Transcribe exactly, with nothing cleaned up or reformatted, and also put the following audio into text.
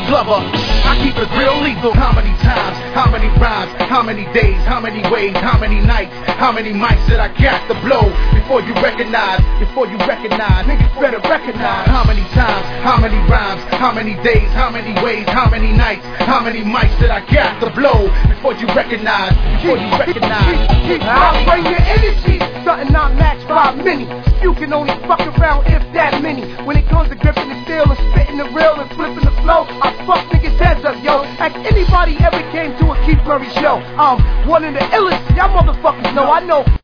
Glover. I keep it real lethal. How many times, how many rhymes, how many days, how many ways, how many nights, how many mics that I got to blow before you recognize, before you recognize, niggas better recognize. How many times, how many rhymes, how many days, how many ways, how many nights, how many mics that I got to blow before you recognize, before you recognize. I'll bring your energy, something not matched by many. You can only fuck around if that many. When it comes to gripping the steel and spitting the real and flipping the flow, I fuck niggas heads up, yo. Ask anybody ever came to a Keith Murray show. I'm one of the illest, y'all motherfuckers know, I know.